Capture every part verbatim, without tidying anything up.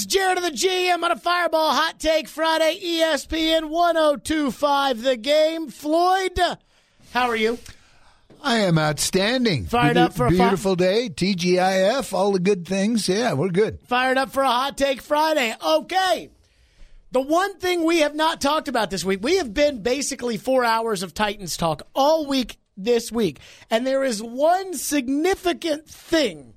Jared of the G M on a Fireball Hot Take Friday, E S P N one oh two point five The Game. Floyd, how are you? I am outstanding. Fired Be- up for a beautiful fi- day, T G I F, all the good things. Yeah, we're good. Fired up for a Hot Take Friday. Okay. The one thing we have not talked about this week, we have been basically four hours of Titans talk all week this week, and there is one significant thing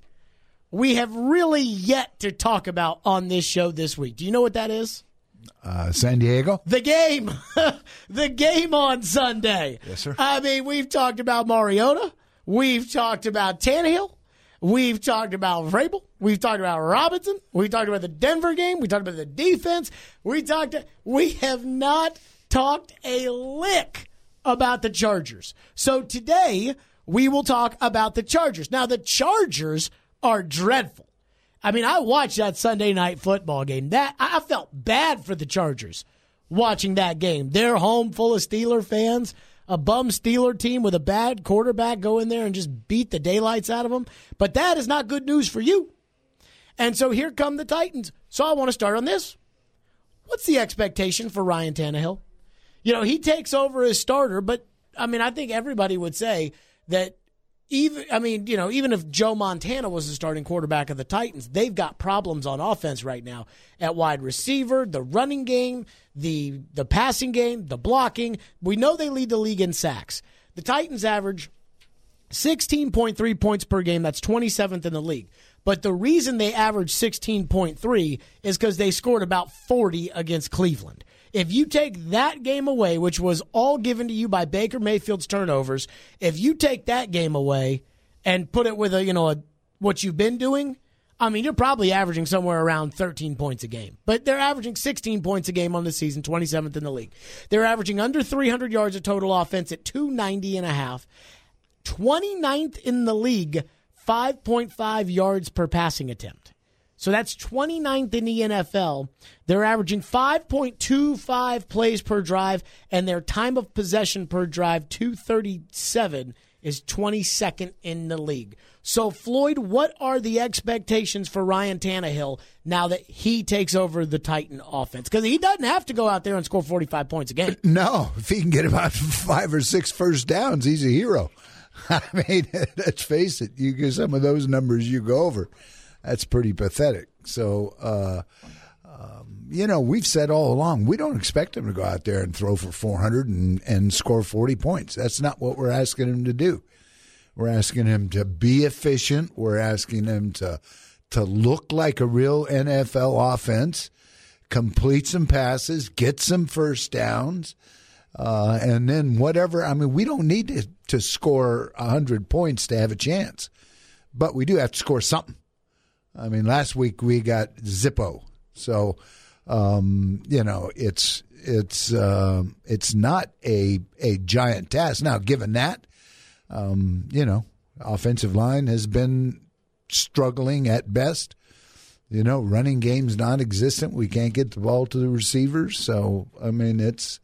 we have really yet to talk about on this show this week. Do you know what that is? Uh, San Diego? The game. The game on Sunday. Yes, sir. I mean, we've talked about Mariota. We've talked about Tannehill. We've talked about Vrabel. We've talked about Robinson. We talked about the Denver game. We talked about the defense. We talked. We have not talked a lick about the Chargers. So today we will talk about the Chargers. Now, the Chargers are dreadful. I mean, I watched that Sunday night football game. That I felt bad for the Chargers watching that game. They're home full of Steeler fans, a bum Steeler team with a bad quarterback go in there and just beat the daylights out of them. But that is not good news for you. And so here come the Titans. So I want to start on this. What's the expectation for Ryan Tannehill? You know, he takes over as starter, but, I mean, I think everybody would say that Even, I mean, you know, even if Joe Montana was the starting quarterback of the Titans, they've got problems on offense right now at wide receiver, the running game, the the passing game, the blocking. We know they lead the league in sacks. The Titans average sixteen point three points per game. That's twenty-seventh in the league. But the reason they average sixteen point three is because they scored about forty against Cleveland. If you take that game away, which was all given to you by Baker Mayfield's turnovers, if you take that game away and put it with a, you know, a, what you've been doing, I mean, you're probably averaging somewhere around thirteen points a game. But they're averaging sixteen points a game on the season, twenty-seventh in the league. They're averaging under three hundred yards of total offense at two ninety and a half. twenty-ninth in the league, five point five yards per passing attempt. So that's twenty-ninth in the N F L. They're averaging five point two five plays per drive, and their time of possession per drive, two thirty-seven, is twenty-second in the league. So, Floyd, what are the expectations for Ryan Tannehill now that he takes over the Titan offense? Because he doesn't have to go out there and score forty-five points a game. No, if he can get about five or six first downs, he's a hero. I mean, let's face it, you get some of those numbers you go over. That's pretty pathetic. So, uh, um, you know, we've said all along, we don't expect him to go out there and throw for four hundred and, and score forty points. That's not what we're asking him to do. We're asking him to be efficient. We're asking him to to look like a real N F L offense, complete some passes, get some first downs, uh, and then whatever. I mean, we don't need to, to score one hundred points to have a chance, but we do have to score something. I mean, last week we got Zippo, so um, you know it's it's uh, it's not a a giant task. Now, given that, um, you know, offensive line has been struggling at best. You know, running game's non-existent. We can't get the ball to the receivers, so I mean, it's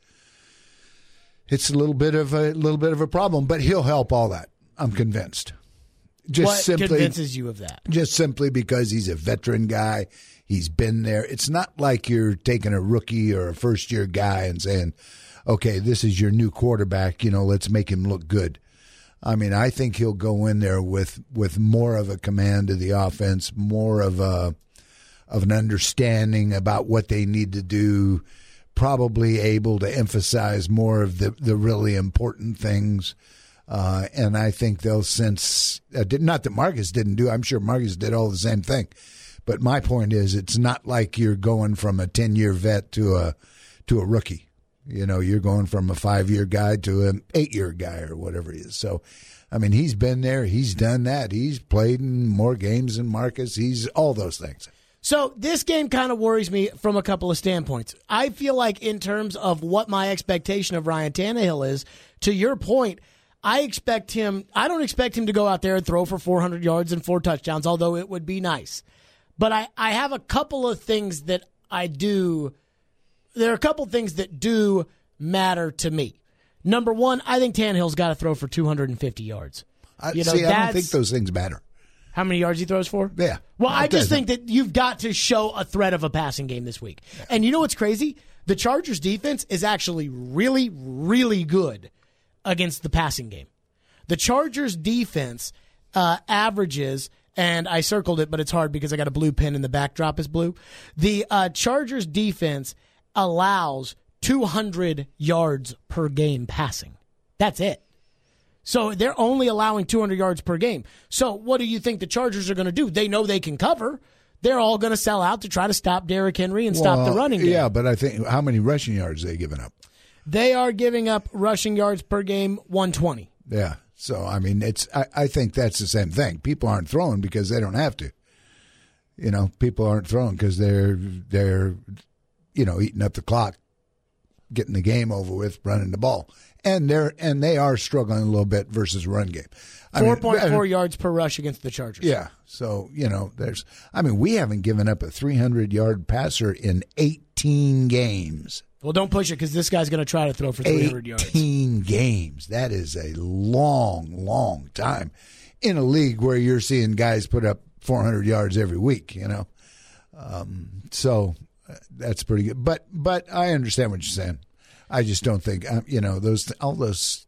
it's a little bit of a little bit of a problem. But he'll help all that. I'm convinced. Just what simply, convinces you of that? Just simply because he's a veteran guy. He's been there. It's not like you're taking a rookie or a first-year guy and saying, okay, this is your new quarterback, you know, let's make him look good. I mean, I think he'll go in there with, with more of a command of the offense, more of a of an understanding about what they need to do, probably able to emphasize more of the, the really important things. Uh, and I think they'll sense, uh, not that Marcus didn't do, I'm sure Marcus did all the same thing. But my point is, it's not like you're going from a ten-year vet to a to a rookie. You know, you're going from a five-year guy to an eight-year guy or whatever he is. So, I mean, he's been there. He's done that. He's played in more games than Marcus. He's all those things. So this game kind of worries me from a couple of standpoints. I feel like in terms of what my expectation of Ryan Tannehill is, to your point, I expect him, I don't expect him to go out there and throw for four hundred yards and four touchdowns, although it would be nice. But I, I have a couple of things that I do, there are a couple of things that do matter to me. Number one, I think Tannehill's got to throw for two hundred fifty yards. I, you know, see, I don't think those things matter. How many yards he throws for? Yeah. Well, I just doesn't. think that you've got to show a threat of a passing game this week. Yeah. And you know what's crazy? The Chargers defense is actually really, really good against the passing game. The Chargers defense uh, averages, and I circled it, but it's hard because I got a blue pen and the backdrop is blue. The uh, Chargers defense allows two hundred yards per game passing. That's it. So they're only allowing two hundred yards per game. So what do you think the Chargers are going to do? They know they can cover. They're all going to sell out to try to stop Derrick Henry and well, stop the running game. Yeah, but I think how many rushing yards are they giving up? They are giving up rushing yards per game, one twenty. Yeah. So, I mean, it's. I, I think that's the same thing. People aren't throwing because they don't have to. You know, people aren't throwing because they're, they're, you know, eating up the clock, getting the game over with, running the ball. And they're and they are struggling a little bit versus run game. four point four yards per rush against the Chargers. Yeah. So, you know, there's I mean, we haven't given up a three hundred yard passer in eighteen games. Well, don't push it because this guy's going to try to throw for three hundred yards. eighteen games. That is a long, long time in a league where you're seeing guys put up four hundred yards every week, you know. Um, so uh, that's pretty good. But but I understand what you're saying. I just don't think um, you know those all those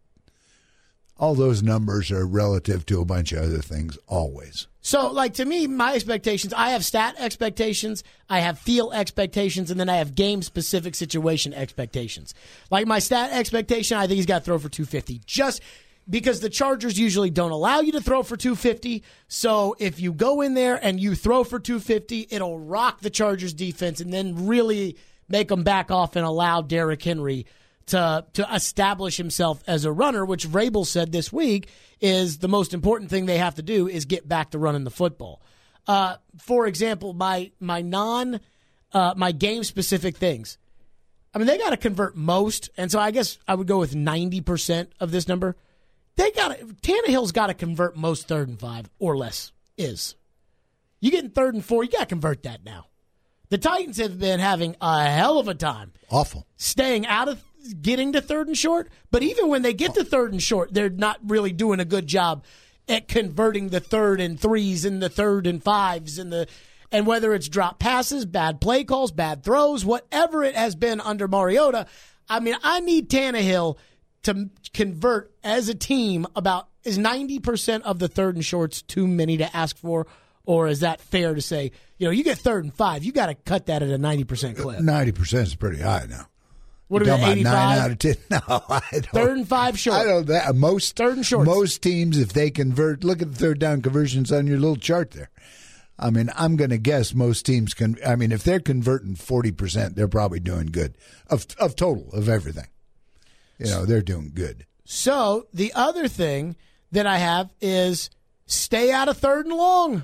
all those numbers are relative to a bunch of other things always. So, like, to me, my expectations, I have stat expectations, I have feel expectations, and then I have game-specific situation expectations. Like, my stat expectation, I think he's got to throw for two fifty, just because the Chargers usually don't allow you to throw for two fifty. So, if you go in there and you throw for two fifty, it'll rock the Chargers defense and then really make them back off and allow Derrick Henry to to establish himself as a runner, which Vrabel said this week is the most important thing they have to do is get back to running the football. Uh, for example, my my non uh, my game specific things. I mean, they got to convert most, and so I guess I would go with ninety percent of this number. They got to Tannehill's got to convert most third and five or less. Is you getting third and four? You got to convert that now. The Titans have been having a hell of a time. Awful. Staying out of getting to third and short. But even when they get to third and short, they're not really doing a good job at converting the third and threes and the third and fives and the and whether it's drop passes, bad play calls, bad throws, whatever it has been under Mariota. I mean, I need Tannehill to convert as a team about is ninety percent of the third and shorts too many to ask for? Or is that fair to say, you know, you get third and five, you got to cut that at a ninety percent clip? ninety percent is pretty high now. What are we, eighty-five? Nine out of ten? No, I don't. Third and five short. I don't. That most third and short. Most teams, if they convert, look at the third down conversions on your little chart there. I mean, I'm going to guess most teams can. I mean, if they're converting forty percent, they're probably doing good of of total of everything. You know, they're doing good. So the other thing that I have is stay out of third and long.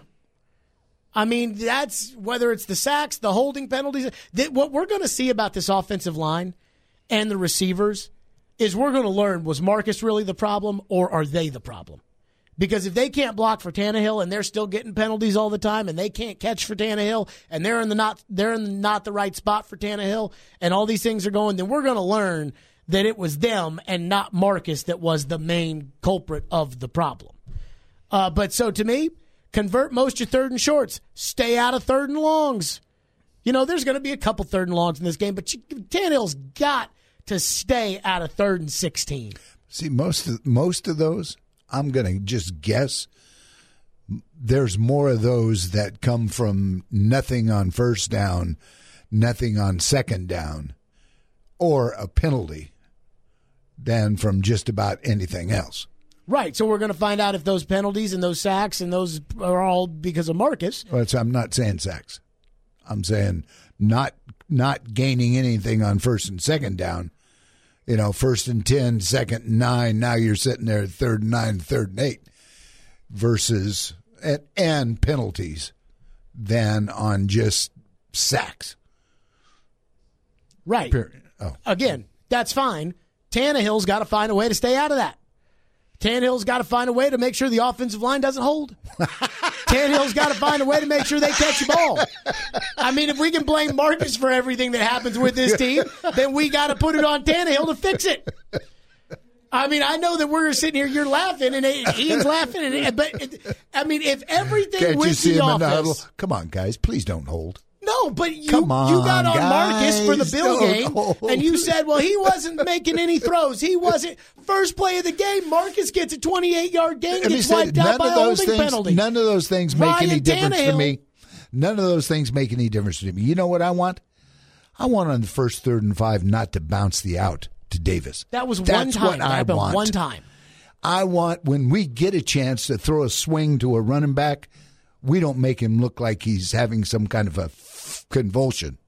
I mean, that's whether it's the sacks, the holding penalties. That what we're going to see about this offensive line and the receivers is we're going to learn, was Marcus really the problem or are they the problem? Because if they can't block for Tannehill and they're still getting penalties all the time and they can't catch for Tannehill and they're in the not they're in the not the right spot for Tannehill and all these things are going, then we're going to learn that it was them and not Marcus that was the main culprit of the problem. Uh, but so to me, convert most your third and shorts. Stay out of third and longs. You know, there's going to be a couple third and longs in this game, but you, Tannehill's got to stay out of third and sixteen. See, most of, most of those, I'm going to just guess, there's more of those that come from nothing on first down, nothing on second down, or a penalty than from just about anything else. Right, so we're going to find out if those penalties and those sacks and those are all because of Marcus. Well, it's, I'm not saying sacks. I'm saying not not gaining anything on first and second down. You know, first and ten, second and nine. Now you're sitting there at third and nine, third and eight, versus and, and penalties than on just sacks. Right. Period. Oh. Again, that's fine. Tannehill's got to find a way to stay out of that. Tannehill's got to find a way to make sure the offensive line doesn't hold. Tannehill's got to find a way to make sure they catch the ball. I mean, if we can blame Marcus for everything that happens with this team, then we got to put it on Tannehill to fix it. I mean, I know that we're sitting here, you're laughing, and Ian's laughing, and, but it, I mean, if everything Can't with you see the him in the huddle? office, Come on, guys, please don't hold. no, but you Come on, you got on Marcus for the guys, Bill don't game, hold. and you said, well, he wasn't making any throws. He wasn't. First play of the game, Marcus gets a twenty-eight yard gain, Let me gets say, wiped out none by of a those holding things, penalty. none of those things make Ryan any difference to Tannehill. me. None of those things make any difference to me. You know what I want? I want on the first third and five not to bounce the out to Davis. That was That's one time. What That I happened want. one time. I want when we get a chance to throw a swing to a running back, we don't make him look like he's having some kind of a convulsion.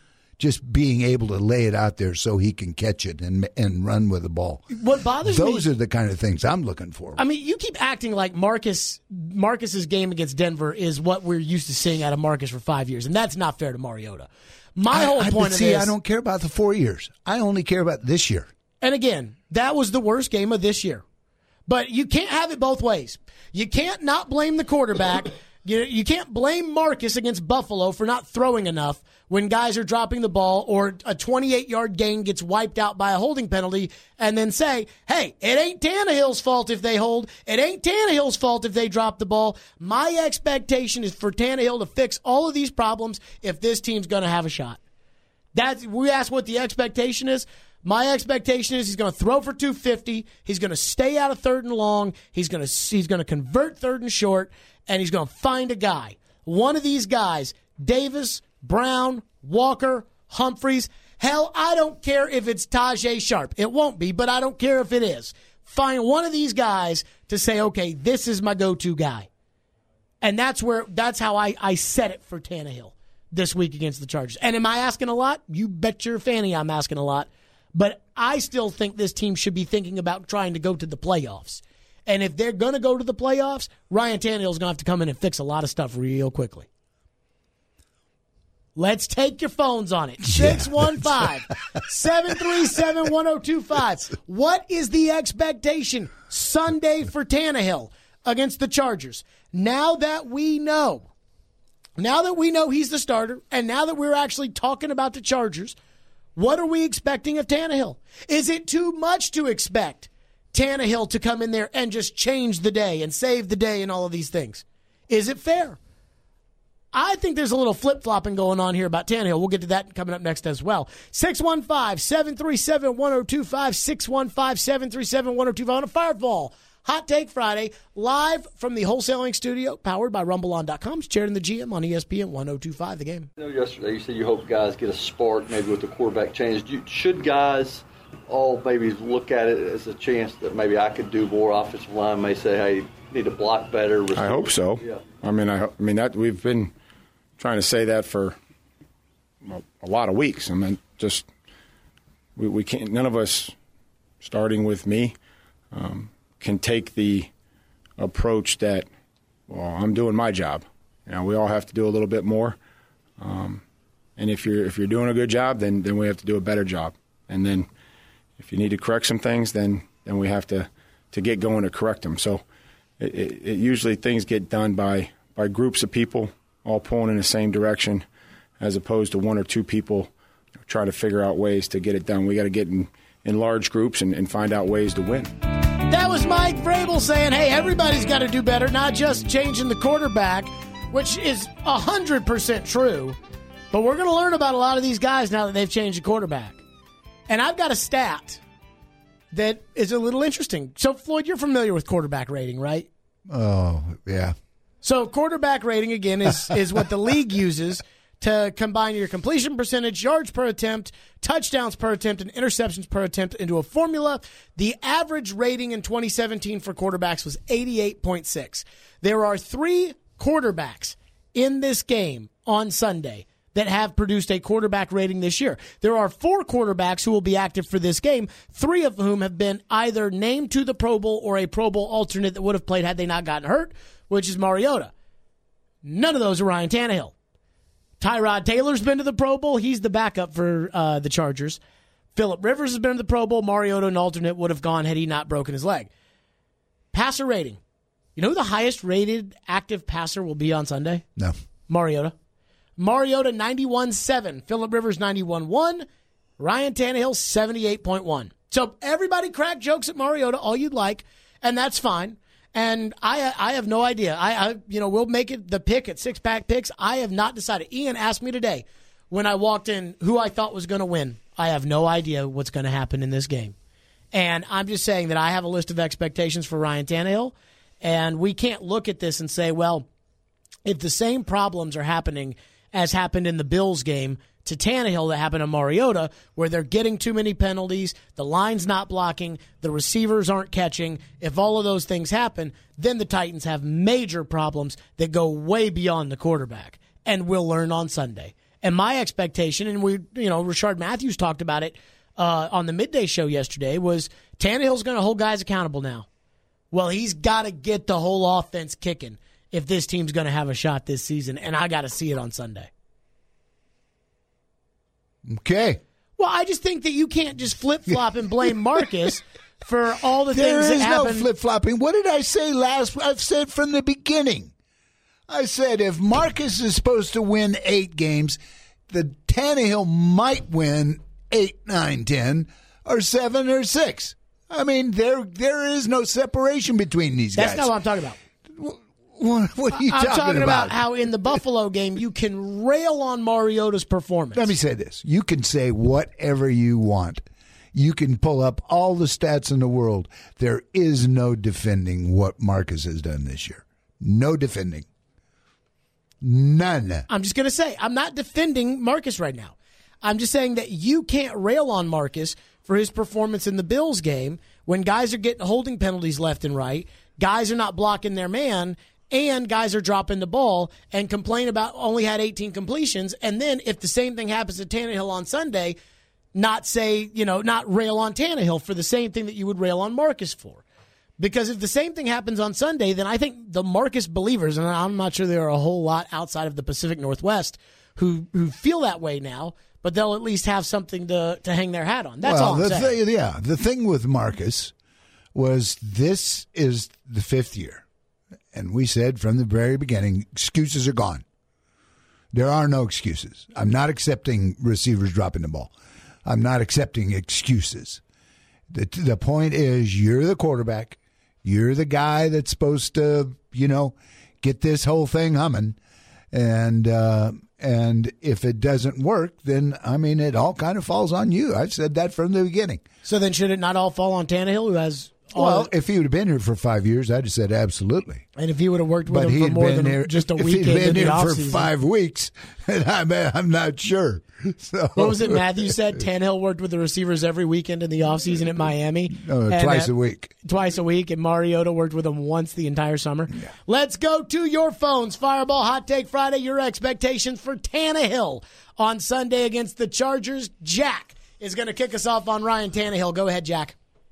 Just being able to lay it out there so he can catch it and and run with the ball. What bothers me, Those are the kind of things I'm looking for. I mean, you keep acting like Marcus Marcus's game against Denver is what we're used to seeing out of Marcus for five years, and that's not fair to Mariota. My I, whole I, point but of see, this, I don't care about the four years. I only care about this year. and again, that was the worst game of this year. But you can't have it both ways. You can't not blame the quarterback. You, you can't blame Marcus against Buffalo for not throwing enough when guys are dropping the ball or a twenty-eight yard gain gets wiped out by a holding penalty and then say, hey, it ain't Tannehill's fault if they hold. It ain't Tannehill's fault if they drop the ball. My expectation is for Tannehill to fix all of these problems if this team's going to have a shot. That's, we asked what the expectation is. My expectation is he's going to throw for two fifty. He's going to stay out of third and long. He's going to he's going to convert third and short, and he's going to find a guy. One of these guys, Davis, Brown, Walker, Humphreys. Hell, I don't care if it's Tajay Sharp. It won't be, but I don't care if it is. Find one of these guys to say, okay, this is my go-to guy. And that's where that's how I, I set it for Tannehill this week against the Chargers. And am I asking a lot? You bet your fanny I'm asking a lot. But I still think this team should be thinking about trying to go to the playoffs. And if they're going to go to the playoffs, Ryan Tannehill's going to have to come in and fix a lot of stuff real quickly. Let's take your phones on it. six one five, seven three seven, one oh two five. What is the expectation Sunday for Tannehill against the Chargers? Now that we know, now that we know he's the starter, and now that we're actually talking about the Chargers, what are we expecting of Tannehill? Is it too much to expect Tannehill to come in there and just change the day and save the day and all of these things? Is it fair? I think there's a little flip-flopping going on here about Tannehill. We'll get to that coming up next as well. six one five, seven three seven, one oh two five, six one five, seven three seven, one oh two five on a Fireball Hot Take Friday, live from the wholesaling studio, powered by rumble on dot com. It's Jared and the G M on E S P N one oh two five The Game. You know, yesterday you said you hope guys get a spark maybe with the quarterback change. Do you, should guys all maybe look at it as a chance that maybe I could do more? Offensive line may say, hey, need to block better. I hope so. Yeah. I mean, I, I mean that we've been trying to say that for well, a lot of weeks. I mean, just we, we can't. None of us, starting with me, um, can take the approach that, well, I'm doing my job. You know, we all have to do a little bit more. Um, and if you're if you're doing a good job, then then we have to do a better job. And then if you need to correct some things, then then we have to, to get going to correct them. So it, it, it usually things get done by by groups of people all pulling in the same direction, as opposed to one or two people trying to figure out ways to get it done. We got to get in, in large groups and, and find out ways to win. That was Mike Vrabel saying, hey, everybody's got to do better, not just changing the quarterback, which is one hundred percent true. But we're going to learn about a lot of these guys now that they've changed the quarterback. And I've got a stat that is a little interesting. So, Floyd, you're familiar with quarterback rating, right? Oh, yeah. So quarterback rating, again, is, is what the league uses to combine your completion percentage, yards per attempt, touchdowns per attempt, and interceptions per attempt into a formula. The average rating in twenty seventeen for quarterbacks was eighty-eight point six. There are three quarterbacks in this game on Sunday that have produced a quarterback rating this year. There are four quarterbacks who will be active for this game, three of whom have been either named to the Pro Bowl or a Pro Bowl alternate that would have played had they not gotten hurt, which is Mariota. None of those are Ryan Tannehill. Tyrod Taylor's been to the Pro Bowl. He's the backup for uh, the Chargers. Phillip Rivers has been to the Pro Bowl. Mariota, an alternate, would have gone had he not broken his leg. Passer rating. You know who the highest rated active passer will be on Sunday? No. Mariota. Mariota ninety-one point seven. Phillip Rivers ninety-one point one. Ryan Tannehill seventy-eight point one. So everybody crack jokes at Mariota all you'd like, and that's fine. And I I have no idea. I, I you know, we'll make it the pick at Six Pack Picks. I have not decided. Ian asked me today when I walked in who I thought was going to win. I have no idea what's going to happen in this game. And I'm just saying that I have a list of expectations for Ryan Tannehill, and we can't look at this and say, well, if the same problems are happening as happened in the Bills game to Tannehill that happened to Mariota, where they're getting too many penalties, the line's not blocking, the receivers aren't catching, if all of those things happen, then the Titans have major problems that go way beyond the quarterback, and we'll learn on Sunday. And my expectation, and we, you know, Rashard Matthews talked about it uh, on the midday show yesterday, was Tannehill's going to hold guys accountable now. Well, he's got to get the whole offense kicking if this team's going to have a shot this season, and I got to see it on Sunday. Okay. Well, I just think that you can't just flip-flop and blame Marcus for all the there things that is happen. no flip-flopping. What did I say last? I've said from the beginning. I said if Marcus is supposed to win eight games, the Tannehill might win eight, nine, ten, or seven or six. I mean, there there is no separation between these That's guys. That's not what I'm talking about. What, what are you I'm talking, talking about? about? How in the Buffalo game you can rail on Mariota's performance. Let me say this. You can say whatever you want. You can pull up all the stats in the world. There is no defending what Marcus has done this year. No defending. None. I'm just going to say, I'm not defending Marcus right now. I'm just saying that you can't rail on Marcus for his performance in the Bills game when guys are getting holding penalties left and right, guys are not blocking their man, and guys are dropping the ball, and complain about only had eighteen completions. And then if the same thing happens to Tannehill on Sunday, not say, you know, not rail on Tannehill for the same thing that you would rail on Marcus for. Because if the same thing happens on Sunday, then I think the Marcus believers, and I'm not sure there are a whole lot outside of the Pacific Northwest who who feel that way now, but they'll at least have something to, to hang their hat on. That's well, all I'm the saying. Th- yeah, the thing with Marcus was this is the fifth year. And we said from the very beginning, excuses are gone. There are no excuses. I'm not accepting receivers dropping the ball. I'm not accepting excuses. The, the point is you're the quarterback. You're the guy that's supposed to, you know, get this whole thing humming. And uh, and if it doesn't work, then, I mean, it all kind of falls on you. I've said that from the beginning. So then should it not all fall on Tannehill, who has all Well, the, if he would have been here for five years, I'd have said absolutely. and if he would have worked with But him for he'd more been than here, just a if weekend he'd been in the here for offseason. five weeks, I'm, I'm not sure. So, What was it Matthew said? Tannehill worked with the receivers every weekend in the offseason at Miami. No, And twice that- a week. Twice a week, and Mariota worked with them once the entire summer. Yeah. Let's go to your phones. Fireball Hot Take Friday, your expectations for Tannehill on Sunday against the Chargers. Jack is going to kick us off on Ryan Tannehill. Go ahead, Jack.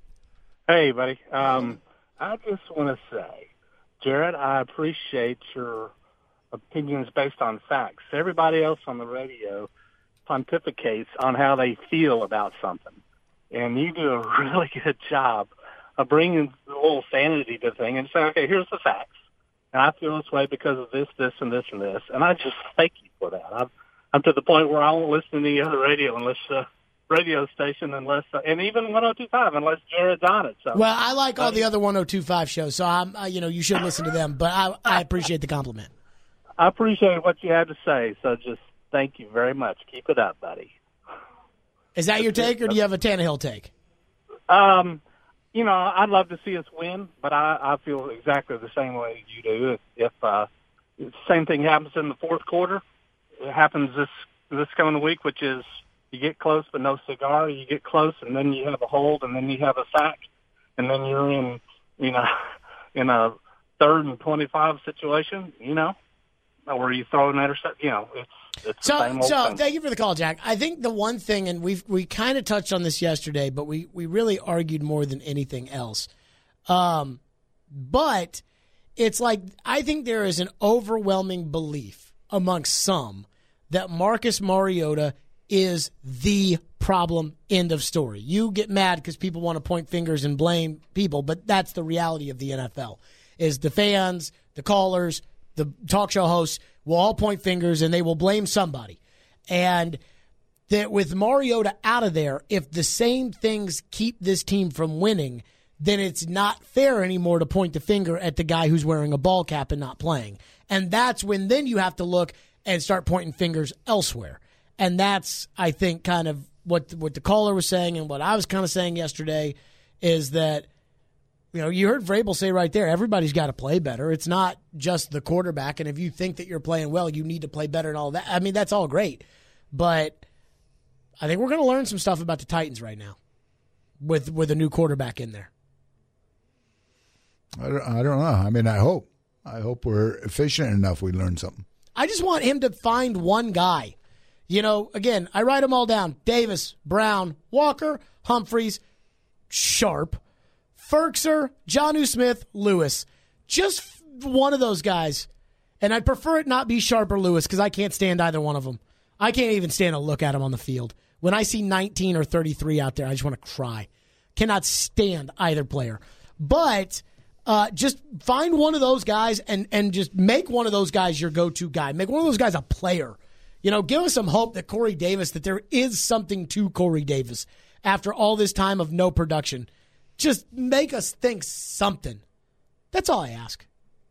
Hey, buddy. Um, I just want to say, Jared, I appreciate your opinions based on facts. Everybody else on the radio pontificates on how they feel about something. And you do a really good job of bringing a little sanity to the thing and saying, okay, here's the facts. And I feel this way because of this, this, and this, and this. And I just thank you for that. I'm, I'm to the point where I won't listen to any other radio unless uh, radio station unless, uh, and even one oh two point five unless Jared's on it. So. Well, I like all the other one oh two point five shows, so I'm, uh, you know, you should listen to them. But I, I appreciate the compliment. I appreciate what you had to say, so just thank you very much. Keep it up, buddy. Is that your take, or do you have a Tannehill take? Um, you know, I'd love to see us win, but I, I feel exactly the same way you do. If, if uh, the same thing happens in the fourth quarter, it happens this this coming week, which is you get close but no cigar. You get close, and then you have a hold, and then you have a sack, and then you're in, you know, in a third and twenty-five situation, you know, where you throw an intercept. You know, it's it's the same So, old so thing. thank you for the call, Jack. I think the one thing, and we've we kind of touched on this yesterday, but we, we really argued more than anything else. Um, but it's like I think there is an overwhelming belief amongst some that Marcus Mariota is the problem. End of story. You get mad because people want to point fingers and blame people, but that's the reality of the N F L. Is the fans, the callers, the talk show hosts will all point fingers and they will blame somebody. And that with Mariota out of there, if the same things keep this team from winning, then it's not fair anymore to point the finger at the guy who's wearing a ball cap and not playing. And that's when then you have to look and start pointing fingers elsewhere. And that's, I think, kind of what what the caller was saying and what I was kind of saying yesterday is that, you know, you heard Vrabel say right there, everybody's got to play better. It's not just the quarterback. And if you think that you're playing well, you need to play better and all that. I mean, that's all great. But I think we're going to learn some stuff about the Titans right now with with a new quarterback in there. I don't, I don't know. I mean, I hope. I hope we're efficient enough we learn something. I just want him to find one guy. You know, again, I write them all down. Davis, Brown, Walker, Humphreys, Sharp, Ferkser, Jonnu Smith, Lewis. Just one of those guys. And I'd prefer it not be Sharp or Lewis because I can't stand either one of them. I can't even stand to look at them on the field. When I see nineteen or thirty-three out there, I just want to cry. Cannot stand either player. But uh, just find one of those guys and, and just make one of those guys your go-to guy. Make one of those guys a player. You know, give us some hope that Corey Davis, that there is something to Corey Davis after all this time of no production. Just make us think something. That's all I ask.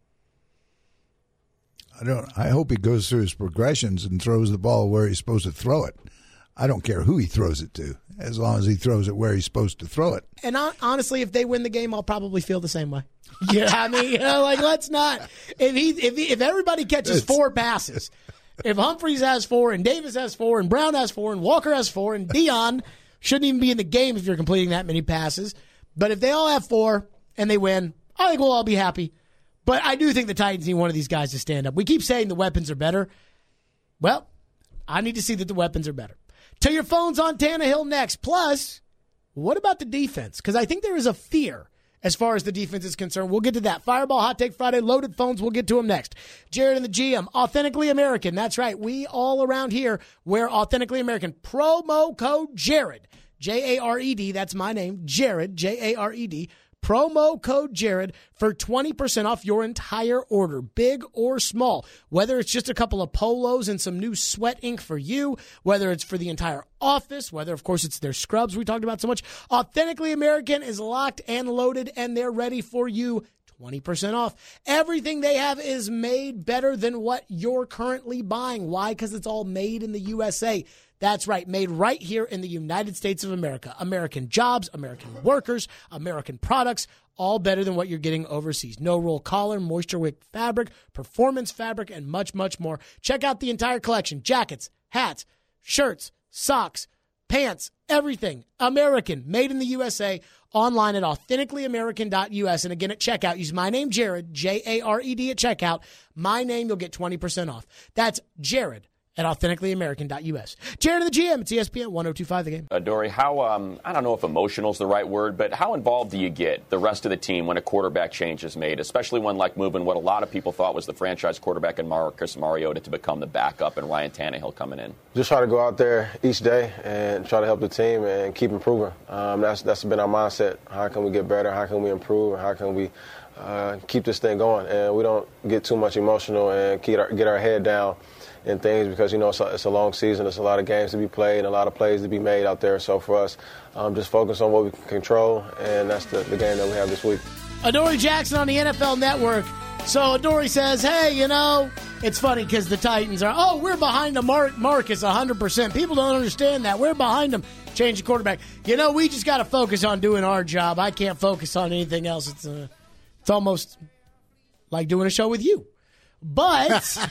I don't. I hope he goes through his progressions and throws the ball where he's supposed to throw it. I don't care who he throws it to, as long as he throws it where he's supposed to throw it. And honestly, if they win the game, I'll probably feel the same way. Yeah, I mean, you know, like let's not. If he, if he, if everybody catches it's, four passes, if Humphreys has four and Davis has four and Brown has four and Walker has four and Dion shouldn't even be in the game if you're completing that many passes. But if they all have four and they win, I think we'll all be happy. But I do think the Titans need one of these guys to stand up. We keep saying the weapons are better. Well, I need to see that the weapons are better. To your phones on Tannehill next. Plus, what about the defense? Because I think there is a fear as far as the defense is concerned. We'll get to that. Fireball Hot Take Friday, loaded phones. We'll get to them next. Jared and the G M, authentically American. That's right. We all around here wear authentically American. Promo code Jared. J A R E D. That's my name. Jared. J A R E D. Promo code Jared for twenty percent off your entire order, big or small. Whether it's just a couple of polos and some new sweat ink for you, whether it's for the entire office, whether, of course, it's their scrubs we talked about so much. Authentically American is locked and loaded, and they're ready for you. twenty percent off. Everything they have is made better than what you're currently buying. Why? Because it's all made in the U S A. That's right, made right here in the United States of America. American jobs, American workers, American products, all better than what you're getting overseas. No roll collar, moisture wick fabric, performance fabric, and much, much more. Check out the entire collection. Jackets, hats, shirts, socks, pants, everything. American, made in the U S A, online at authentically american dot U S. And again, at checkout, use my name, Jared, J A R E D at checkout. My name, you'll get twenty percent off. That's Jared at authentically american dot U S. Jared and the G M, it's E S P N one oh two point five The Game. Uh, Dory, how, um, I don't know if emotional is the right word, but how involved do you get, the rest of the team, when a quarterback change is made, especially one like moving what a lot of people thought was the franchise quarterback in Marcus Mariota to become the backup and Ryan Tannehill coming in? Just try to go out there each day and try to help the team and keep improving. Um, that's that's been our mindset. How can we get better? How can we improve? And how can we uh, keep this thing going? And we don't get too much emotional and keep our, get our head down in things because, you know, it's a, it's a long season. There's a lot of games to be played and a lot of plays to be made out there. So for us, um, just focus on what we can control, and that's the, the game that we have this week. Adoree Jackson on the N F L Network. So Adoree says, hey, you know, it's funny because the Titans are, oh, we're behind the Mark Marcus one hundred percent. People don't understand that. We're behind them. Change the quarterback. You know, we just got to focus on doing our job. I can't focus on anything else. It's, uh, it's almost like doing a show with you. But,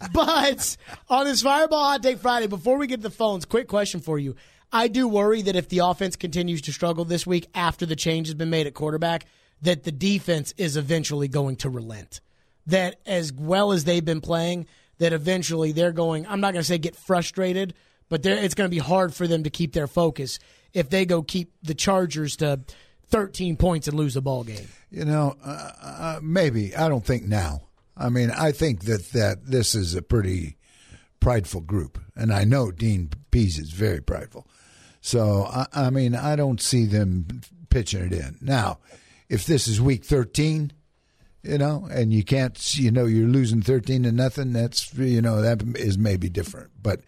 but on this Fireball Hot Take Friday, before we get to the phones, quick question for you. I do worry that if the offense continues to struggle this week after the change has been made at quarterback, that the defense is eventually going to relent. That as well as they've been playing, that eventually they're going, I'm not going to say get frustrated, but it's going to be hard for them to keep their focus if they go keep the Chargers to thirteen points and lose a ball game. You know, uh, uh, maybe. I don't think now. I mean, I think that, that this is a pretty prideful group, and I know Dean Pease is very prideful. So, I, I mean, I don't see them pitching it in. Now, if this is week thirteen, you know, and you can't, you know, you're losing thirteen to nothing, that's, you know, that is maybe different. But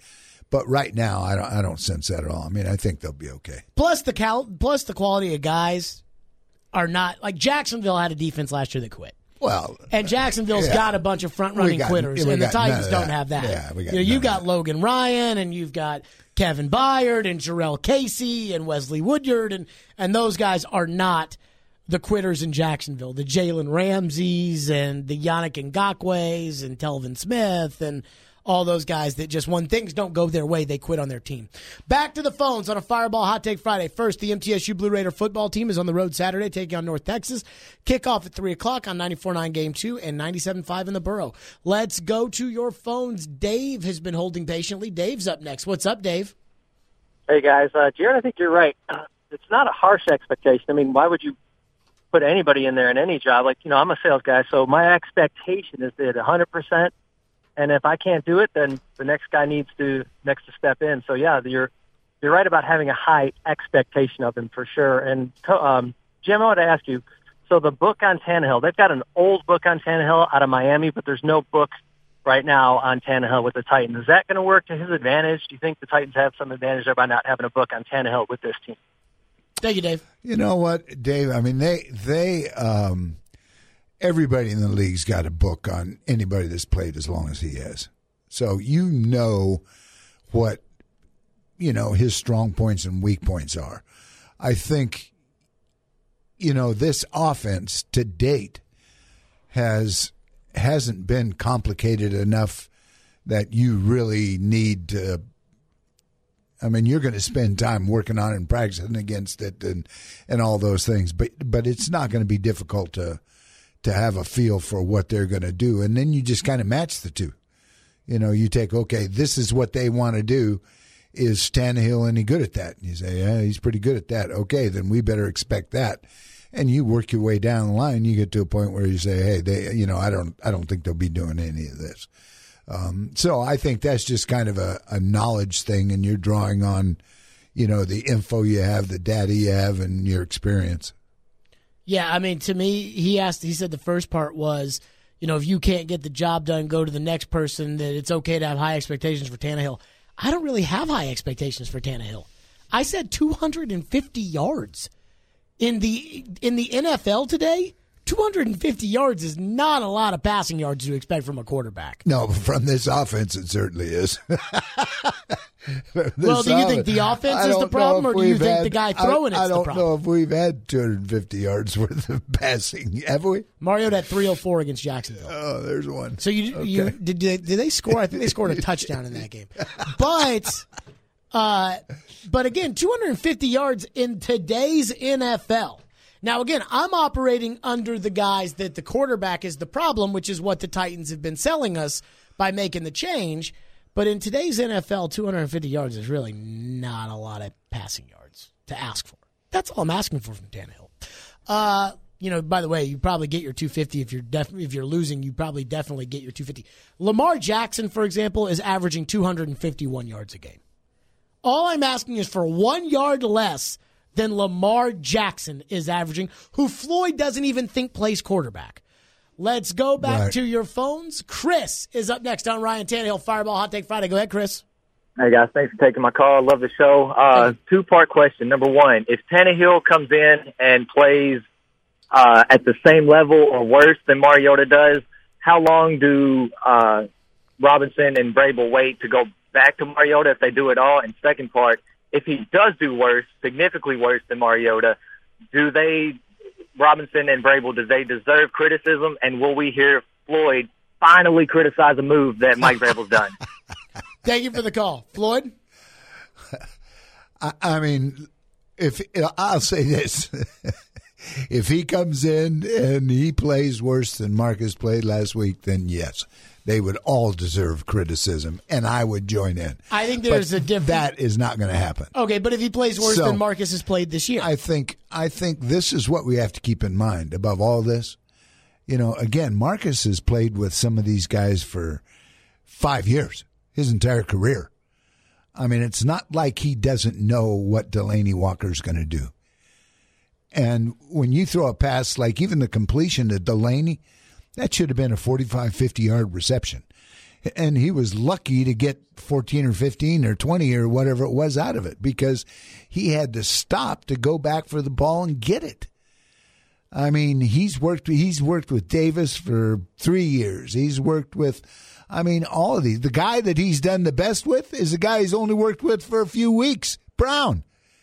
But right now, I don't. I don't sense that at all. I mean, I think they'll be okay. Plus the cal- plus the quality of guys are not like Jacksonville had a defense last year that quit. Well, and Jacksonville's yeah. got a bunch of front running got, quitters, and the Titans don't that. have that. Yeah, we got you know, you got that. Logan Ryan, and you've got Kevin Byard, and Jarrell Casey, and Wesley Woodyard, and and those guys are not the quitters in Jacksonville. The Jalen Ramseys and the Yannick Ngakwe's and Telvin Smith and all those guys that just when things don't go their way, they quit on their team. Back to the phones on a Fireball Hot Take Friday. First, the M T S U Blue Raider football team is on the road Saturday, taking on North Texas. Kickoff at three o'clock on ninety-four point nine Game two and ninety-seven point five in the Borough. Let's go to your phones. Dave has been holding patiently. Dave's up next. What's up, Dave? Hey, guys. Uh, Jared, I think you're right. Uh, it's not a harsh expectation. I mean, why would you put anybody in there in any job? Like, you know, I'm a sales guy, so my expectation is that one hundred percent. And if I can't do it, then the next guy needs to next to step in. So yeah, you're you're right about having a high expectation of him for sure. And um, Jim, I want to ask you. So the book on Tannehill, they've got an old book on Tannehill out of Miami, but there's no book right now on Tannehill with the Titans. Is that going to work to his advantage? Do you think the Titans have some advantage there by not having a book on Tannehill with this team? Thank you, Dave. You know what, Dave? I mean, they they. Um, Everybody in the league's got a book on anybody that's played as long as he has. So you know what, you know, his strong points and weak points are. I think, you know, this offense to date has, hasn't been complicated enough that you really need to, I mean, you're going to spend time working on it and practicing against it and, and all those things, but, but it's not going to be difficult to, to have a feel for what they're going to do. And then you just kind of match the two. You know, you take, okay, this is what they want to do. Is Tannehill any good at that? And you say, yeah, he's pretty good at that. Okay, then we better expect that. And you work your way down the line. You get to a point where you say, hey, they, you know, I don't, I don't think they'll be doing any of this. Um, so I think that's just kind of a, a knowledge thing, and you're drawing on, you know, the info you have, the data you have, and your experience. Yeah, I mean, to me, he asked. He said the first part was, you know, if you can't get the job done, go to the next person. That it's okay to have high expectations for Tannehill. I don't really have high expectations for Tannehill. I said two hundred fifty yards in the in the N F L today. two hundred fifty yards is not a lot of passing yards to expect from a quarterback. No, from this offense, it certainly is. Well, do you think the offense is the problem, or do you think had, the guy throwing I, it's I the problem? I don't know if we've had two hundred fifty yards worth of passing, have we? Mario had three oh four against Jacksonville. Oh, there's one. So you, okay. you did, did they score? I think they scored a touchdown in that game. But, uh, but again, two hundred fifty yards in today's N F L. Now, again, I'm operating under the guise that the quarterback is the problem, which is what the Titans have been selling us by making the change. But in today's N F L, two hundred fifty yards is really not a lot of passing yards to ask for. That's all I'm asking for from Tannehill. Uh, you know, by the way, you probably get your two hundred fifty if you're def- if you're losing. You probably definitely get your two hundred fifty. Lamar Jackson, for example, is averaging two hundred fifty-one yards a game. All I'm asking is for one yard less than Lamar Jackson is averaging, who Floyd doesn't even think plays quarterback. Let's go back right. to your phones. Chris is up next on Ryan Tannehill Fireball Hot Take Friday. Go ahead, Chris. Hey, guys. Thanks for taking my call. Love the show. Uh, two-part question. Number one, if Tannehill comes in and plays uh, at the same level or worse than Mariota does, how long do uh, Robinson and Vrabel wait to go back to Mariota if they do it all? And second part, if he does do worse, significantly worse than Mariota, do they, Robinson and Vrabel, do they deserve criticism? And will we hear Floyd finally criticize a move that Mike Vrabel's done? Thank you for the call. Floyd? I, I mean, if I'll say this. If he comes in and he plays worse than Marcus played last week, then yes, they would all deserve criticism, and I would join in. I think there's but a difference. That is not going to happen. Okay, but if he plays worse so, than Marcus has played this year. I think I think this is what we have to keep in mind above all this. You know, again, Marcus has played with some of these guys for five years, his entire career. I mean, it's not like he doesn't know what Delaney Walker's going to do. And when you throw a pass, like even the completion to Delaney, that should have been a forty-five, fifty-yard reception. And he was lucky to get fourteen or fifteen or twenty or whatever it was out of it because he had to stop to go back for the ball and get it. I mean, he's worked he's worked with Davis for three years. He's worked with, I mean, all of these. The guy that he's done the best with is the guy he's only worked with for a few weeks, Brown.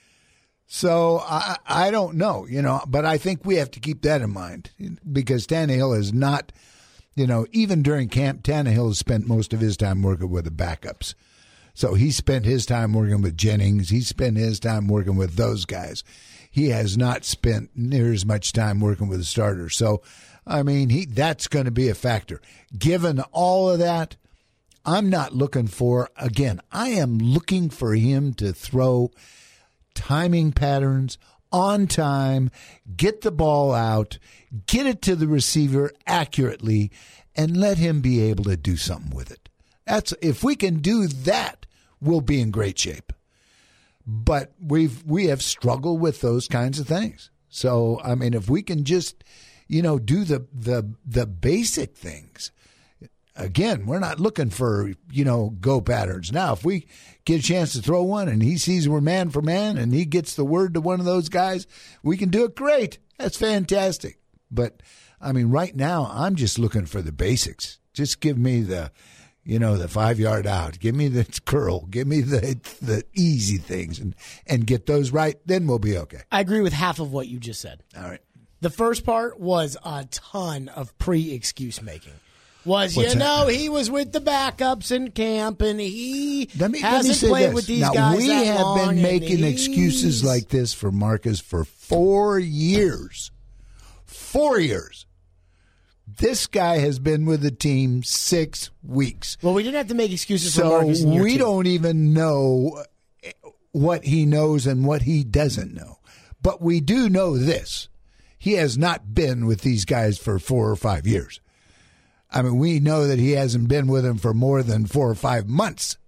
So I I don't know, you know, but I think we have to keep that in mind because Tannehill is not, you know, even during camp, Tannehill has spent most of his time working with the backups. So he spent his time working with Jennings. He spent his time working with those guys. He has not spent near as much time working with the starters. So, I mean, he that's going to be a factor. Given all of that, I'm not looking for, again, I am looking for him to throw timing patterns on time, get the ball out, get it to the receiver accurately, and let him be able to do something with it. That's if we can do that, we'll be in great shape. But we've we have struggled with those kinds of things. So I mean, if we can just, you know, do the the the basic things. Again, we're not looking for, you know, go patterns. Now, if we get a chance to throw one and he sees we're man for man and he gets the word to one of those guys, we can do it great. That's fantastic. But, I mean, right now, I'm just looking for the basics. Just give me the, you know, the five-yard out. Give me the curl. Give me the the easy things and, and get those right. Then we'll be okay. I agree with half of what you just said. All right. The first part was a ton of pre-excuse making. Was, What's you that? know, he was with the backups in camp, and he Let me, let me hasn't say played this. with these now, guys we that have long, been and making he's- excuses like this for Marcus for four years. Four years. This guy has been with the team six weeks. Well, we didn't have to make excuses for So Marcus in year we two. don't even know what he knows and what he doesn't know. But we do know this. He has not been with these guys for four or five years. I mean, we know that he hasn't been with them for more than four or five months.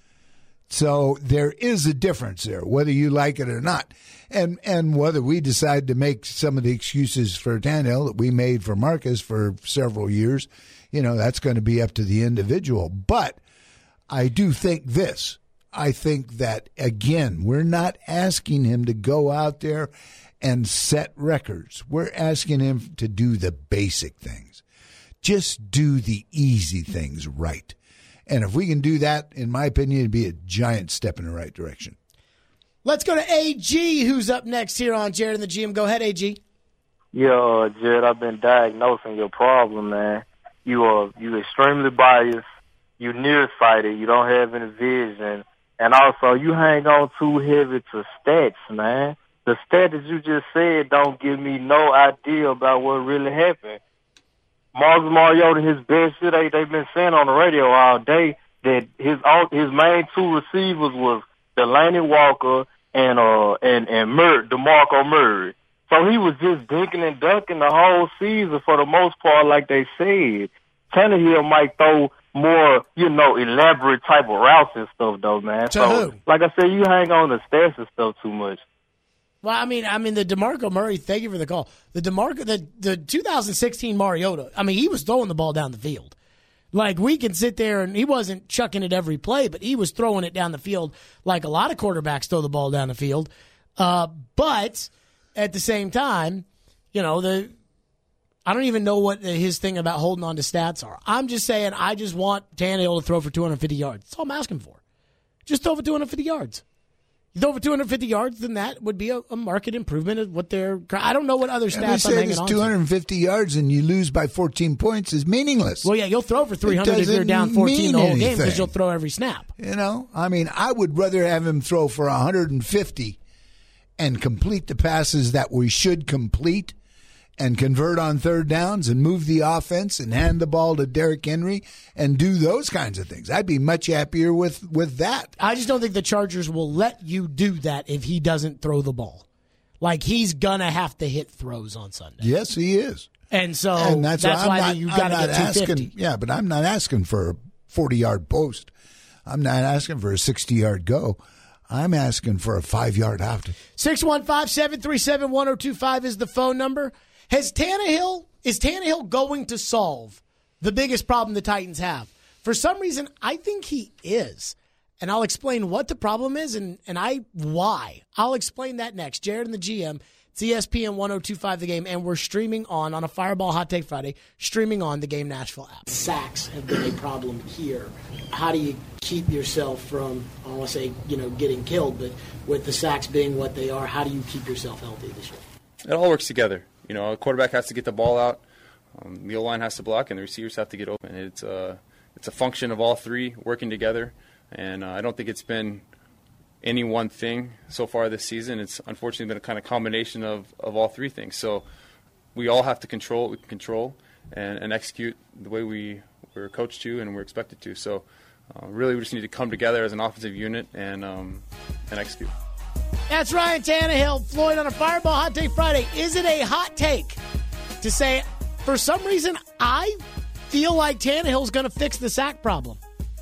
So there is a difference there, whether you like it or not. And and whether we decide to make some of the excuses for Tannehill that we made for Marcus for several years, you know, that's going to be up to the individual. But I do think this. I think that, again, we're not asking him to go out there and set records. We're asking him to do the basic things. Just do the easy things right. And if we can do that, in my opinion, it'd be a giant step in the right direction. Let's go to A G, who's up next here on Jared and the G M. Go ahead, A G. Yo, uh, Jared, I've been diagnosing your problem, man. You are you extremely biased. You nearsighted. You don't have any vision. And also, you hang on too heavy to stats, man. The stats that you just said don't give me no idea about what really happened. Marcus Mariota, his best shit, they, they've been saying on the radio all day that his his main two receivers was Delaney Walker and uh and and Mur- DeMarco Murray. So he was just dinking and dunking the whole season for the most part, like they said. Tannehill might throw more, you know, elaborate type of routes and stuff, though, man. To so, who? like I said, you hang on to stats and stuff too much. Well, I mean, I mean the DeMarco Murray. Thank you for the call. The DeMarco, the the two thousand sixteen Mariota. I mean, he was throwing the ball down the field. Like, we can sit there and he wasn't chucking it every play, but he was throwing it down the field like a lot of quarterbacks throw the ball down the field. Uh, but at the same time, you know, the I don't even know what his thing about holding on to stats are. I'm just saying I just want Tannehill to throw for two hundred fifty yards. That's all I'm asking for. Just throw for two hundred fifty yards. You throw for two hundred fifty yards, then that would be a, a market improvement of what they're. I don't know what other And we stats I'm say hanging this on two to. hundred fifty yards and you lose by fourteen points is meaningless. Well, yeah, you'll throw for three hundred if doesn't you're down fourteen the mean whole game because anything. you'll throw every snap. You know, I mean, I would rather have him throw for one hundred fifty and complete the passes that we should complete and convert on third downs and move the offense and hand the ball to Derrick Henry and do those kinds of things. I'd be much happier with, with that. I just don't think the Chargers will let you do that if he doesn't throw the ball. Like, he's going to have to hit throws on Sunday. Yes, he is. And so and that's, that's, why, why I'm you not, got I'm to not get two fifty. asking. Yeah, but I'm not asking for a forty-yard post. I'm not asking for a sixty-yard go. I'm asking for a five-yard out. six one five, seven three seven, one oh two five is the phone number. Has Tannehill, is Tannehill going to solve the biggest problem the Titans have? For some reason, I think he is. And I'll explain what the problem is and, and I why. I'll explain that next. Jared and the G M. It's E S P N one oh two point five The Game, and we're streaming on, on a Fireball Hot Take Friday, streaming on the Game Nashville app. Sacks have been a problem here. How do you keep yourself from, I don't want to say, you know, getting killed, but with the sacks being what they are, how do you keep yourself healthy this year? It all works together. You know, a quarterback has to get the ball out, um, the O-line has to block, and the receivers have to get open. It's a, it's a function of all three working together, and uh, I don't think it's been any one thing so far this season. It's unfortunately been a kind of combination of, of all three things. So we all have to control what we can control and, and execute the way we we're coached to and we're expected to. So uh, really we just need to come together as an offensive unit and um, and execute. That's Ryan Tannehill, Floyd on a Fireball Hot Take Friday. Is it a hot take to say, for some reason, I feel like Tannehill's going to fix the sack problem?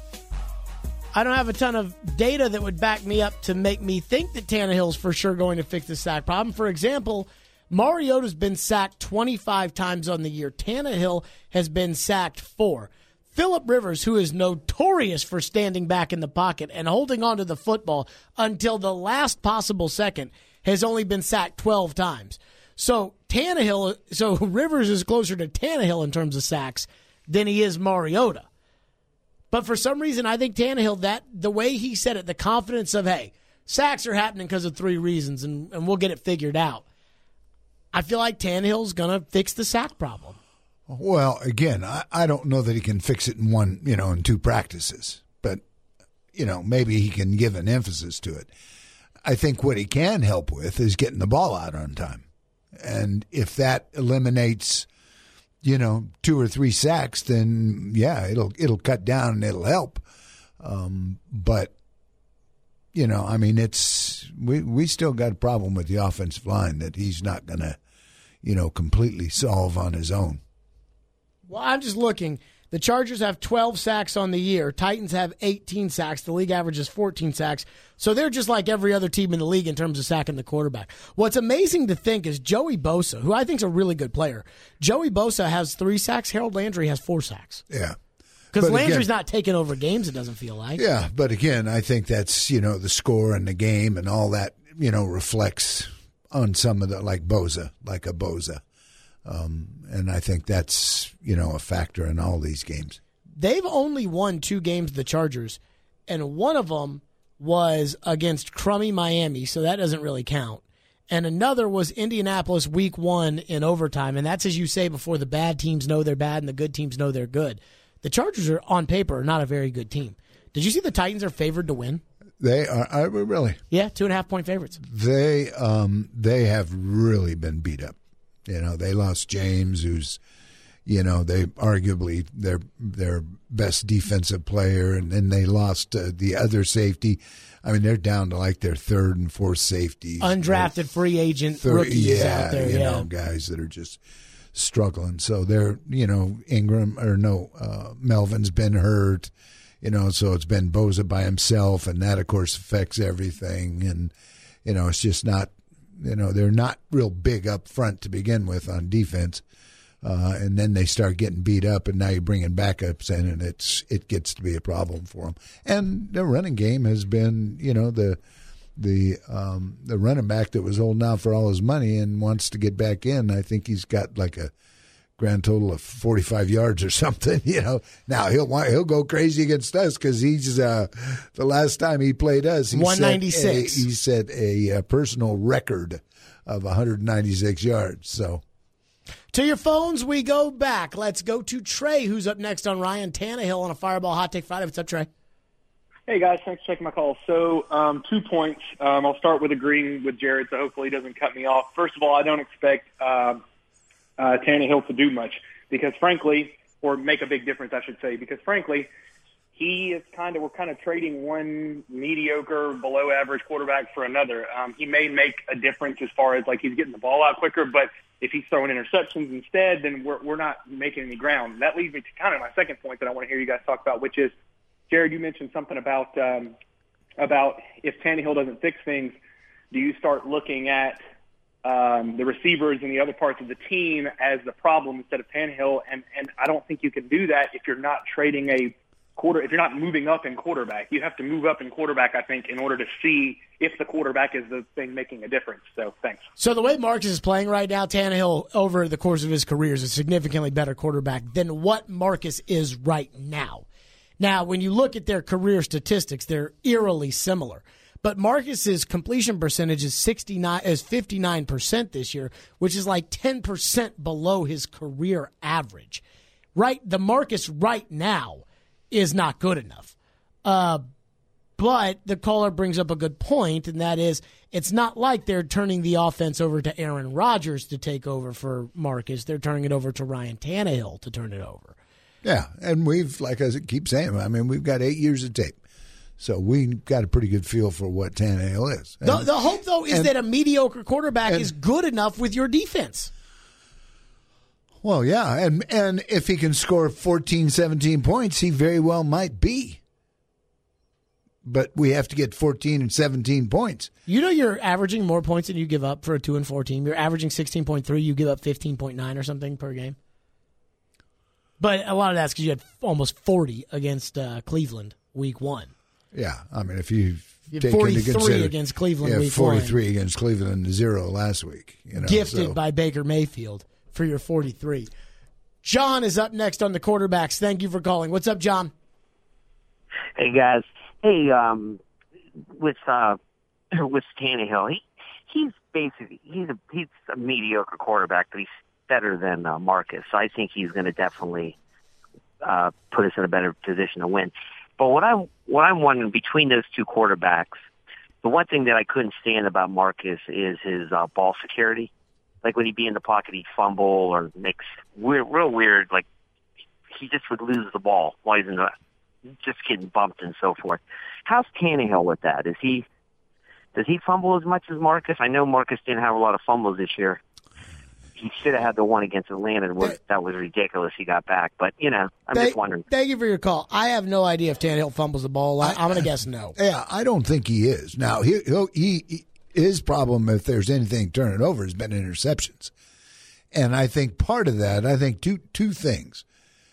I don't have a ton of data that would back me up to make me think that Tannehill's for sure going to fix the sack problem. For example, Mariota's been sacked twenty-five times on the year. Tannehill has been sacked four. Phillip Rivers, who is notorious for standing back in the pocket and holding onto the football until the last possible second, has only been sacked twelve times. So Tannehill, so Rivers is closer to Tannehill in terms of sacks than he is Mariota. But for some reason, I think Tannehill, that the way he said it, the confidence of, hey, sacks are happening because of three reasons, and, and we'll get it figured out. I feel like Tannehill's going to fix the sack problem. Well, again, I, I don't know that he can fix it in one, you know, in two practices. But, you know, maybe he can give an emphasis to it. I think what he can help with is getting the ball out on time. And if that eliminates, you know, two or three sacks, then yeah, it'll it'll cut down and it'll help. Um, but you know, I mean, it's we we still got a problem with the offensive line that he's not going to, you know, completely solve on his own. Well, I'm just looking. The Chargers have twelve sacks on the year. Titans have eighteen sacks. The league average is fourteen sacks. So they're just like every other team in the league in terms of sacking the quarterback. What's amazing to think is Joey Bosa, who I think is a really good player. Joey Bosa has three sacks. Harold Landry has four sacks. Yeah. Because Landry's again, not taking over games, it doesn't feel like. Yeah, but again, I think that's, you know, the score and the game and all that, you know, reflects on some of the, like Bosa, like a Bosa. Um, and I think that's, you know, a factor in all these games. They've only won two games, the Chargers, and one of them was against crummy Miami, so that doesn't really count. And another was Indianapolis week one in overtime, and that's, as you say, before the bad teams know they're bad and the good teams know they're good. The Chargers are, on paper, are not a very good team. Did you see the Titans are favored to win? They are, I, really? Yeah, two and a half point favorites. They, um, they have really been beat up. You know, they lost James, who's, you know, they arguably their their best defensive player, and then they lost uh, the other safety. I mean, they're down to like their third and fourth safeties. Undrafted free agent third, rookies yeah, out there, you yeah. know, guys that are just struggling. So they're, you know, Ingram, or no, uh, Melvin's been hurt, you know, so it's been Bosa by himself, and that, of course, affects everything. And, you know, it's just not, you know, they're not real big up front to begin with on defense. Uh, and then they start getting beat up, and now you're bringing backups in, and it's it gets to be a problem for them. And the running game has been, you know, the the um, the running back that was holding out for all his money and wants to get back in. I think he's got like a grand total of forty-five yards or something. You know, now he'll want, he'll go crazy against us because he's uh, the last time he played us, he one ninety-six. Set a, he set a, a personal record of one hundred ninety-six yards. So. To your phones we go back. Let's go to Trey, who's up next on Ryan Tannehill on a Fireball Hot Take Friday. What's up, Trey? Hey, guys. Thanks for taking my call. So um, two points. Um, I'll start with agreeing with Jared, so hopefully he doesn't cut me off. First of all, I don't expect uh, uh, Tannehill to do much because, frankly, or make a big difference, I should say, because, frankly, he is kind of, we're kind of trading one mediocre, below average quarterback for another. Um, he may make a difference as far as like he's getting the ball out quicker, but if he's throwing interceptions instead, then we're, we're not making any ground. That leads me to kind of my second point that I want to hear you guys talk about, which is, Jared, you mentioned something about, um, about if Tannehill doesn't fix things, do you start looking at um, the receivers and the other parts of the team as the problem instead of Tannehill? And, and I don't think you can do that if you're not trading a quarter, if you're not moving up in quarterback, you have to move up in quarterback, I think, in order to see if the quarterback is the thing making a difference. So thanks. So the way Marcus is playing right now, Tannehill, over the course of his career, is a significantly better quarterback than what Marcus is right now. Now, when you look at their career statistics, they're eerily similar. But Marcus's completion percentage is sixty-nine, is fifty-nine percent this year, which is like ten percent below his career average. Right, the Marcus right now is not good enough. Uh, but the caller brings up a good point, and that is it's not like they're turning the offense over to Aaron Rodgers to take over for Marcus. They're turning it over to Ryan Tannehill to turn it over. Yeah, and we've, like I keep saying, I mean, we've got eight years of tape. So we got a pretty good feel for what Tannehill is. And, the, the hope, though, is and, that a mediocre quarterback and, is good enough with your defense. Well, yeah, and and if he can score fourteen, seventeen points, he very well might be. But we have to get fourteen and seventeen points. You know you're averaging more points than you give up for a two and four team. You're averaging sixteen point three. You give up fifteen point nine or something per game. But a lot of that's because you had almost forty against uh, Cleveland week one. Yeah, I mean, if you, you take forty-three into consider, against Cleveland yeah, week forty-three one. against Cleveland and zero last week. You know, Gifted so. by Baker Mayfield for your forty-three. John is up next on the quarterbacks. Thank you for calling. What's up, John? Hey, guys. Hey, um, with uh, with Tannehill, he he's basically he's a he's a mediocre quarterback, but he's better than uh, Marcus. So I think he's going to definitely uh, put us in a better position to win. But what I what I'm wondering between those two quarterbacks, the one thing that I couldn't stand about Marcus is his uh, ball security. Like when he'd be in the pocket, he'd fumble or makes weird, real weird. Like he just would lose the ball while he's in the just getting bumped and so forth. How's Tannehill with that? Is he does he fumble as much as Marcus? I know Marcus didn't have a lot of fumbles this year. He should have had the one against Atlanta. Where that was ridiculous. He got back, but you know, I'm thank, just wondering. Thank you for your call. I have no idea if Tannehill fumbles the ball. I, I'm going to guess no. Yeah, I don't think he is. Now he he'll, he. he His problem, if there's anything turning over, has been interceptions. And I think part of that, I think two two things.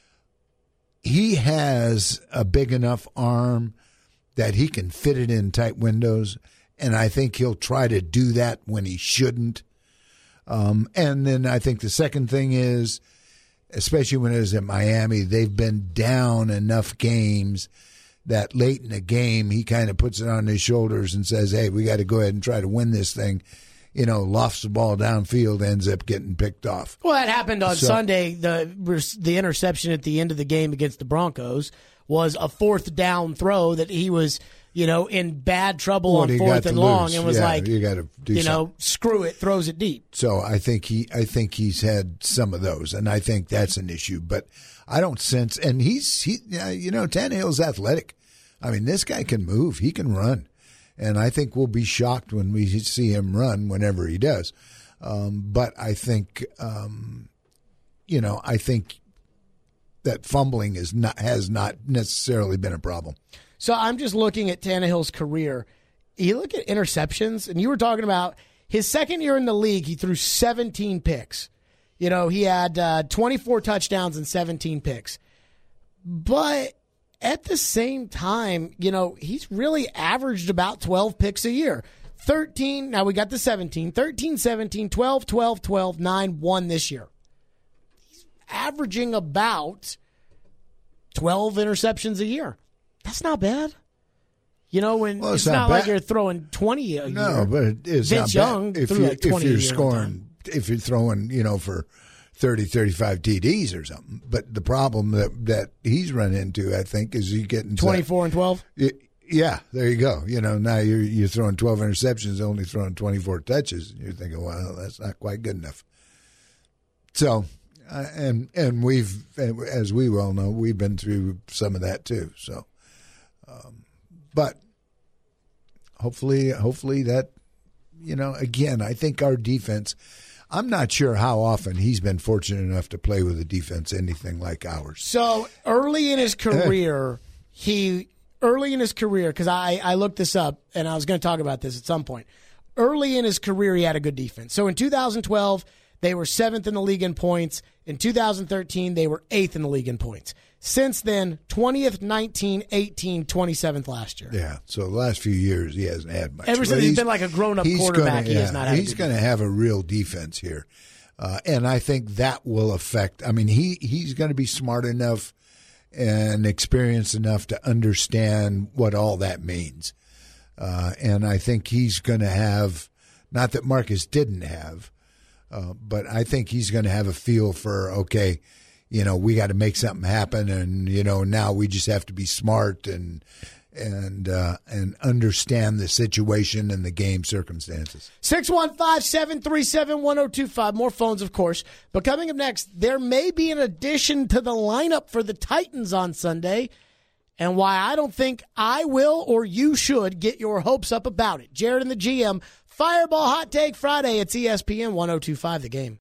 He has a big enough arm that he can fit it in tight windows, and I think he'll try to do that when he shouldn't. Um, and then I think the second thing is, especially when it was at Miami, they've been down enough games that late in the game, he kind of puts it on his shoulders and says, hey, we got to go ahead and try to win this thing. You know, lofts the ball downfield, ends up getting picked off. Well, that happened on So- Sunday. The the interception at the end of the game against the Broncos was a fourth down throw that he was, you know, in bad trouble Well, on he got fourth to and long lose. and was Yeah, like, you gotta do you know, something. screw it, throws it deep. So I think he, I think he's had some of those, and I think that's an issue. But I don't sense, and he's, he, yeah, you know, Tannehill's athletic. I mean, this guy can move, he can run, and I think we'll be shocked when we see him run whenever he does. Um, but I think, um, you know, I think that fumbling is not has not necessarily been a problem. So I'm just looking at Tannehill's career. You look at interceptions, and you were talking about his second year in the league, he threw seventeen picks. You know, he had uh, twenty-four touchdowns and seventeen picks. But at the same time, you know, he's really averaged about twelve picks a year. thirteen, now we got the seventeen, thirteen, seventeen, twelve, twelve, twelve, nine, one this year. He's averaging about twelve interceptions a year. That's not bad. You know, when Well, it's, it's not, not like bad. you're throwing twenty a No, year. but it is Vince not Young bad. If, threw you, like if twenty a you're year one scoring, if you're throwing, you know, for thirty, thirty-five T Ds or something. But the problem that that he's run into, I think, is he getting to- twenty-four and twelve? Yeah, there you go. You know, now you're you're throwing twelve interceptions, only throwing twenty-four touches. You're thinking, well, that's not quite good enough. So, uh, and and we've, as we well know, we've been through some of that too. So, um, but hopefully, hopefully that, you know, again, I think our defense. I'm not sure how often he's been fortunate enough to play with a defense anything like ours. So early in his career, he early in his career, because I, I looked this up and I was going to talk about this at some point. Early in his career, he had a good defense. So in two thousand twelve, they were seventh in the league in points. In two thousand thirteen, they were eighth in the league in points. Since then, twentieth, nineteenth, eighteenth, twenty-seventh last year. Yeah, so the last few years he hasn't had much. Ever But since he's been like a grown-up he's quarterback, gonna, he yeah, has not had a He's good going to have a real defense here. Uh, and I think that will affect – I mean, he, he's going to be smart enough and experienced enough to understand what all that means. Uh, and I think he's going to have – not that Marcus didn't have, uh, but I think he's going to have a feel for, okay – you know, we got to make something happen, and you know, now we just have to be smart and and uh, and understand the situation and the game circumstances. six one five, seven three seven, one oh two five. More phones, of course. But coming up next, there may be an addition to the lineup for the Titans on Sunday, and why I don't think I will or you should get your hopes up about it. Jared and the G M, Fireball Hot Take Friday. It's E S P N one oh two five The Game.